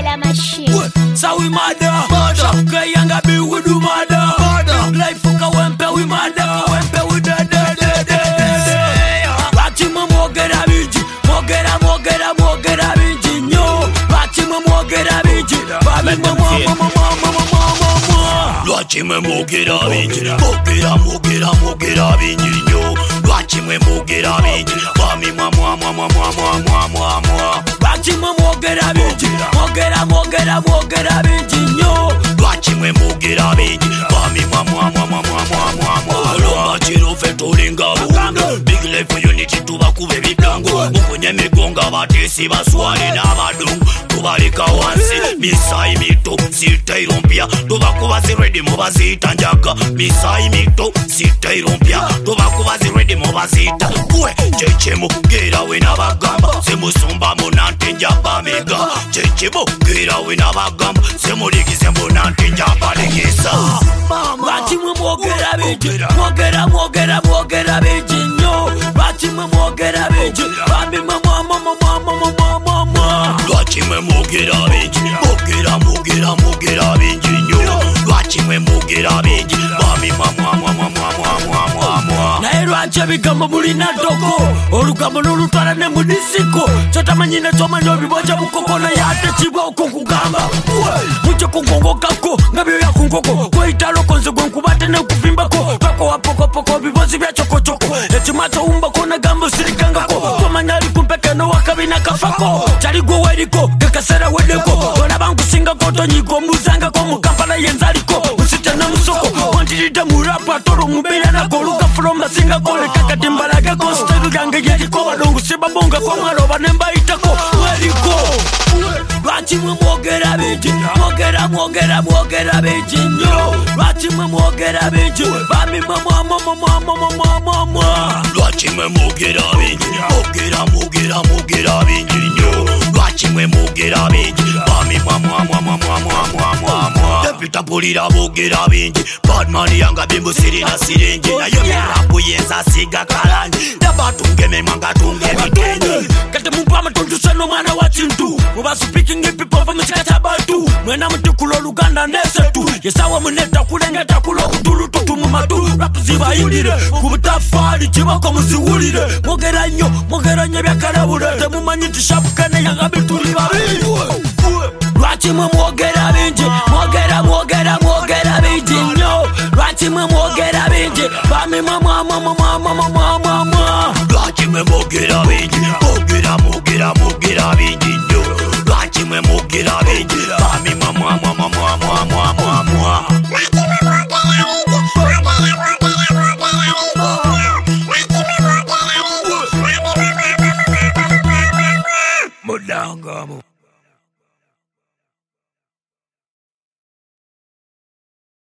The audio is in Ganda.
la machine. So we mother. Shop guy and a be we do mother. Life fuck a wempe we mother. Wempe we da. Bachima mogera biji. Mogera biji nyo. Bachima mogera biji. Babi mama. Bachima mogera biji. Mogera biji nyo. Bachima mogera biji. Babi mama. Bachima mogera biji. Mogera biji nyo. Bachima mogera biji. Babi mama. Olomba chiro fetolinga bundo. Big life unity tubakube biblango. Mukunye migonga batesi baswale n'abadungu. Tubalika wansi misai mito sitairompia. Tubakuba ziredi mubazita njaga. Misai mito sitairompia. Tubakuba ziredi mubazita. Kwe chechemo gera we n'abagamba. Semusumba munante njaba mega. Chechemo gera we n'abagamba. Semuligize munante njaba legesa. Bachimwe mogera biji. Mogera biji nyo. Bachimwe mogera biji. Babi mama. Bachimwe mogera biji. Mogera biji nyo. Bachimwe mogera biji. Babi mama. Naye lwaki ebigambo mulina ddoko olugambo n'olutwala ne mu disiko kyotamanyine kyomanya obibojja bukoko naye ate kibooko kugamba mujje kungongokako nga byoya ku nkoko kweyita loko nze gwe nkubate ne kuvimbako twakowa pokopoko bibozi bya cokocoko ekima kyowumbako nagamba osirikangako tomanya ali kumpeke n'owakabina kafako kyali gwe weriko kekaseera weddeko olaba nkusingako tonyiga omuzangako mu kampala yenzaliko nsite n'omusoko wantiridde mu rapu atolo mubeera nako olugafulo masingako lekakati mbalagako siteru lyange yeriko badongusibabongako mwaloba ne mbayitako weriko lwakimwe mwogera biji mwogera biji nnyo lwakimwe mwogera biji bami lwakimwe mwogera biji mwogera biji nnyo lwakimwe mwogera biji bami Depita pulira bogera bingi Badman yanga bimbusirina siringi nayo mirapu yenza siga kalangi Dabatunge memanga tunge mitenyi Kate mpama tondusano mwana wa chintu Muba speaking people from chikata batu Mwena mtikulo luganda nesetu Yesawa muneta kulengeta kulo kutulu tutumu matu Rapu ziba yulire kubutafari chibako muziwulire Mwogera nyo byakarabure Temumanyi shabukane yanga bituli babiri Lwakimwe mwogera bingi mwogera bingi nnyo lwakimwe mwogera bingi bami mama lwakimwe mwogera bingi mwogera bingi nnyo lwakimwe mwogera bingi bami mama